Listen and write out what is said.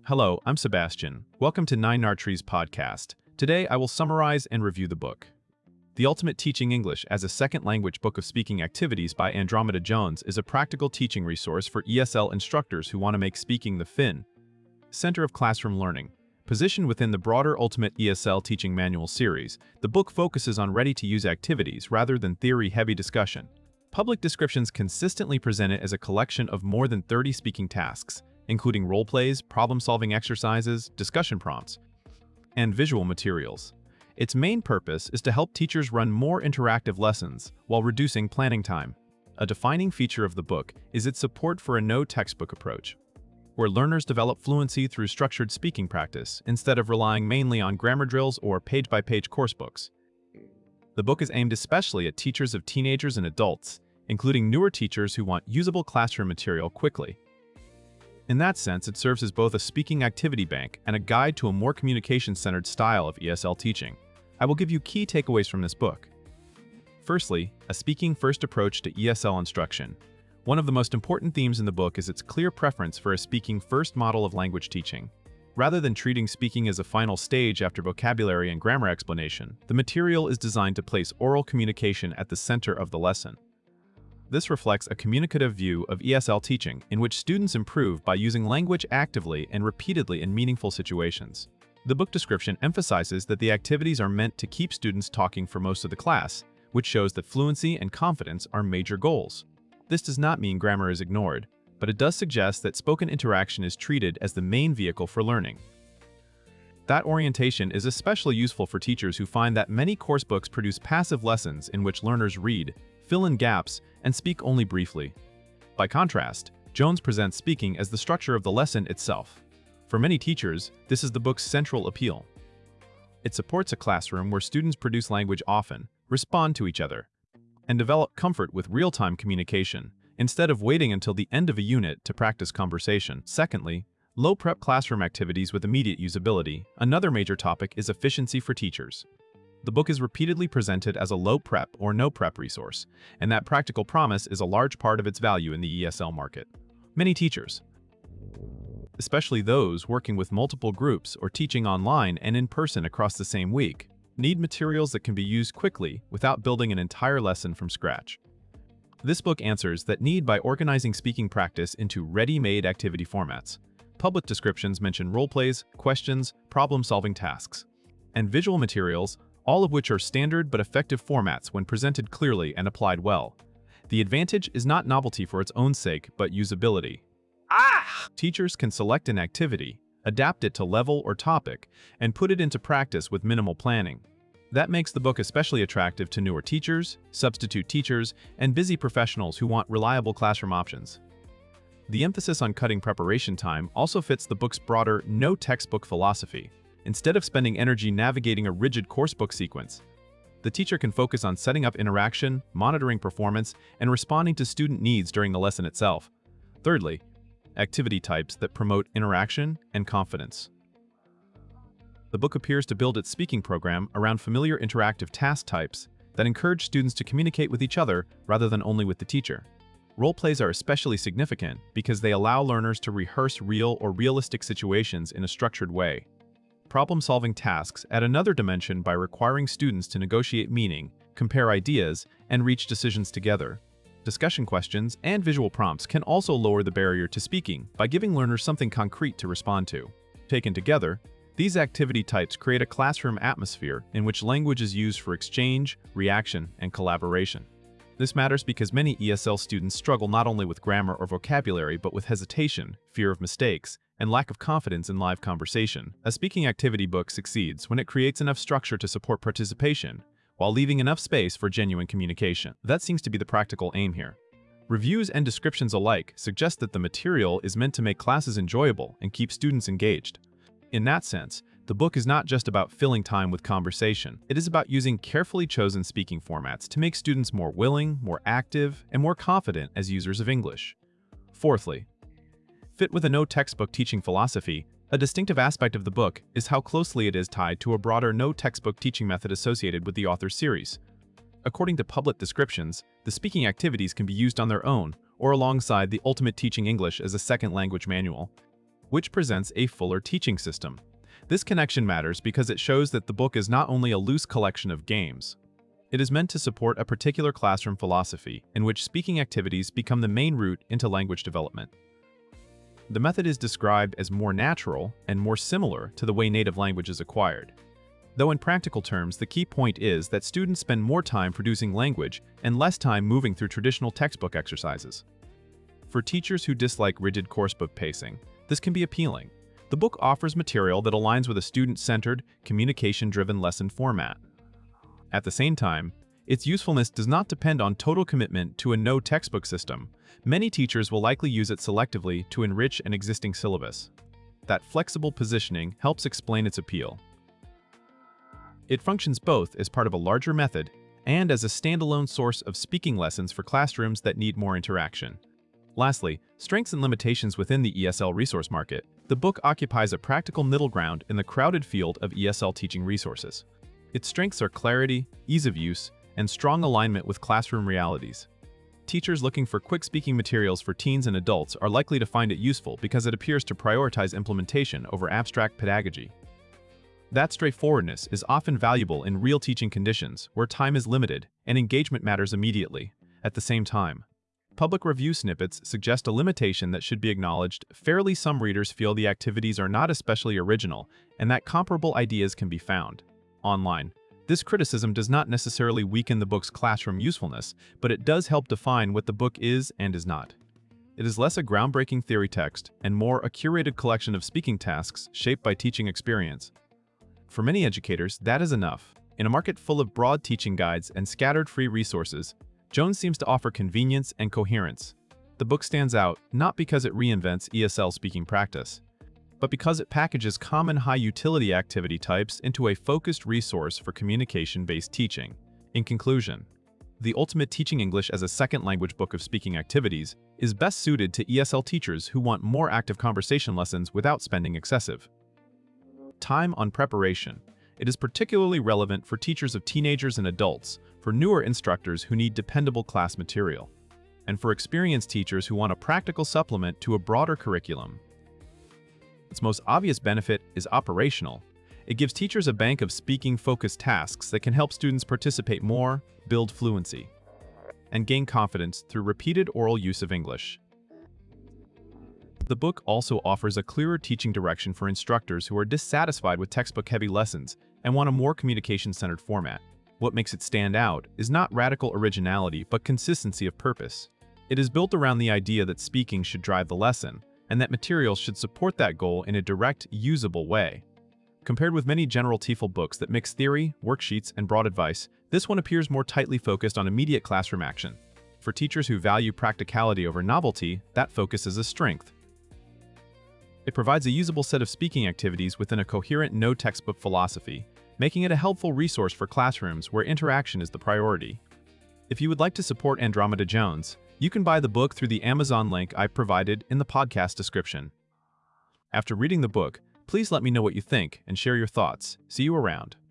Hello, I'm Sebastian. Welcome to Nine Nartree's podcast. Today, I will summarize and review the book. The Ultimate Teaching English as a Second Language Book of Speaking Activities by Andromeda Jones is a practical teaching resource for ESL instructors who want to make speaking the center of classroom learning. Positioned within the broader Ultimate ESL Teaching Manual series, the book focuses on ready-to-use activities rather than theory-heavy discussion. Public descriptions consistently present it as a collection of more than 30 speaking tasks, including role-plays, problem-solving exercises, discussion prompts, and visual materials. Its main purpose is to help teachers run more interactive lessons while reducing planning time. A defining feature of the book is its support for a no-textbook approach, where learners develop fluency through structured speaking practice instead of relying mainly on grammar drills or page-by-page course books. The book is aimed especially at teachers of teenagers and adults, including newer teachers who want usable classroom material quickly. In that sense, it serves as both a speaking activity bank and a guide to a more communication-centered style of ESL teaching. I will give you key takeaways from this book. Firstly, a speaking-first approach to ESL instruction. One of the most important themes in the book is its clear preference for a speaking-first model of language teaching. Rather than treating speaking as a final stage after vocabulary and grammar explanation, the material is designed to place oral communication at the center of the lesson. This reflects a communicative view of ESL teaching in which students improve by using language actively and repeatedly in meaningful situations. The book description emphasizes that the activities are meant to keep students talking for most of the class, which shows that fluency and confidence are major goals. This does not mean grammar is ignored, but it does suggest that spoken interaction is treated as the main vehicle for learning. That orientation is especially useful for teachers who find that many course books produce passive lessons in which learners read, fill in gaps, and speak only briefly. By contrast, Jones presents speaking as the structure of the lesson itself. For many teachers, this is the book's central appeal. It supports a classroom where students produce language often, respond to each other, and develop comfort with real-time communication, instead of waiting until the end of a unit to practice conversation. Secondly, low-prep classroom activities with immediate usability. Another major topic is efficiency for teachers. The book is repeatedly presented as a low-prep or no-prep resource, and that practical promise is a large part of its value in the ESL market. Many teachers, especially those working with multiple groups or teaching online and in person across the same week, need materials that can be used quickly without building an entire lesson from scratch. This book answers that need by organizing speaking practice into ready-made activity formats. Public descriptions mention role-plays, questions, problem-solving tasks, and visual materials, all of which are standard but effective formats when presented clearly and applied well. The advantage is not novelty for its own sake, but usability. Teachers can select an activity, adapt it to level or topic, and put it into practice with minimal planning. That makes the book especially attractive to newer teachers, substitute teachers, and busy professionals who want reliable classroom options. The emphasis on cutting preparation time also fits the book's broader no-textbook philosophy. Instead of spending energy navigating a rigid coursebook sequence, the teacher can focus on setting up interaction, monitoring performance, and responding to student needs during the lesson itself. Thirdly, activity types that promote interaction and confidence. The book appears to build its speaking program around familiar interactive task types that encourage students to communicate with each other rather than only with the teacher. Role plays are especially significant because they allow learners to rehearse real or realistic situations in a structured way. Problem-solving tasks add another dimension by requiring students to negotiate meaning, compare ideas, and reach decisions together. Discussion questions and visual prompts can also lower the barrier to speaking by giving learners something concrete to respond to. Taken together, these activity types create a classroom atmosphere in which language is used for exchange, reaction, and collaboration. This matters because many ESL students struggle not only with grammar or vocabulary but with hesitation, fear of mistakes, and lack of confidence in live conversation. A speaking activity book succeeds when it creates enough structure to support participation, while leaving enough space for genuine communication. That seems to be the practical aim here. Reviews and descriptions alike suggest that the material is meant to make classes enjoyable and keep students engaged. In that sense, the book is not just about filling time with conversation. It is about using carefully chosen speaking formats to make students more willing, more active, and more confident as users of English. Fourthly, fit with a no-textbook teaching philosophy, a distinctive aspect of the book is how closely it is tied to a broader no-textbook teaching method associated with the author's series. According to public descriptions, the speaking activities can be used on their own or alongside the Ultimate Teaching English as a Second Language Manual. which presents a fuller teaching system. This connection matters because it shows that the book is not only a loose collection of games. It is meant to support a particular classroom philosophy in which speaking activities become the main route into language development. The method is described as more natural and more similar to the way native language is acquired. Though in practical terms, the key point is that students spend more time producing language and less time moving through traditional textbook exercises. For teachers who dislike rigid coursebook pacing, this can be appealing. The book offers material that aligns with a student-centered, communication-driven lesson format. At the same time, its usefulness does not depend on total commitment to a no-textbook system. Many teachers will likely use it selectively to enrich an existing syllabus. That flexible positioning helps explain its appeal. It functions both as part of a larger method and as a standalone source of speaking lessons for classrooms that need more interaction. Lastly, strengths and limitations within the ESL resource market. The book occupies a practical middle ground in the crowded field of ESL teaching resources. Its strengths are clarity, ease of use, and strong alignment with classroom realities. Teachers looking for quick speaking materials for teens and adults are likely to find it useful because it appears to prioritize implementation over abstract pedagogy. That straightforwardness is often valuable in real teaching conditions where time is limited and engagement matters immediately. At the same time, public review snippets suggest a limitation that should be acknowledged. Fairly, some readers feel the activities are not especially original and that comparable ideas can be found online. This criticism does not necessarily weaken the book's classroom usefulness, but it does help define what the book is and is not. It is less a groundbreaking theory text and more a curated collection of speaking tasks shaped by teaching experience. For many educators, that is enough. In a market full of broad teaching guides and scattered free resources, Jones seems to offer convenience and coherence. The book stands out not because it reinvents ESL speaking practice, but because it packages common high-utility activity types into a focused resource for communication-based teaching. In conclusion, The Ultimate Teaching English as a Second Language Book of Speaking Activities is best suited to ESL teachers who want more active conversation lessons without spending excessive time on preparation. It is particularly relevant for teachers of teenagers and adults, for newer instructors who need dependable class material, and for experienced teachers who want a practical supplement to a broader curriculum. Its most obvious benefit is operational. It gives teachers a bank of speaking-focused tasks that can help students participate more, build fluency, and gain confidence through repeated oral use of English. The book also offers a clearer teaching direction for instructors who are dissatisfied with textbook-heavy lessons and want a more communication-centered format. What makes it stand out is not radical originality, but consistency of purpose. It is built around the idea that speaking should drive the lesson, and that materials should support that goal in a direct, usable way. Compared with many general TEFL books that mix theory, worksheets, and broad advice, this one appears more tightly focused on immediate classroom action. For teachers who value practicality over novelty, that focus is a strength. It provides a usable set of speaking activities within a coherent no-textbook philosophy, making it a helpful resource for classrooms where interaction is the priority. If you would like to support Andromeda Jones, you can buy the book through the Amazon link I've provided in the podcast description. After reading the book, please let me know what you think and share your thoughts. See you around.